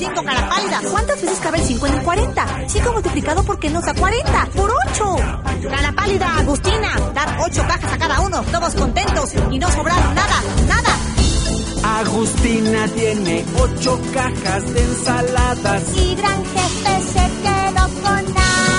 5, cara pálida. ¿Cuántas veces cabe el 5 en el 40? 5 multiplicado por qué nos da 40. ¡Por 8! Cara pálida, Agustina. Dar 8 cajas a cada uno, todos contentos y no sobraron nada. Agustina tiene 8 cajas de ensaladas. Y gran jefe se quedó con nada.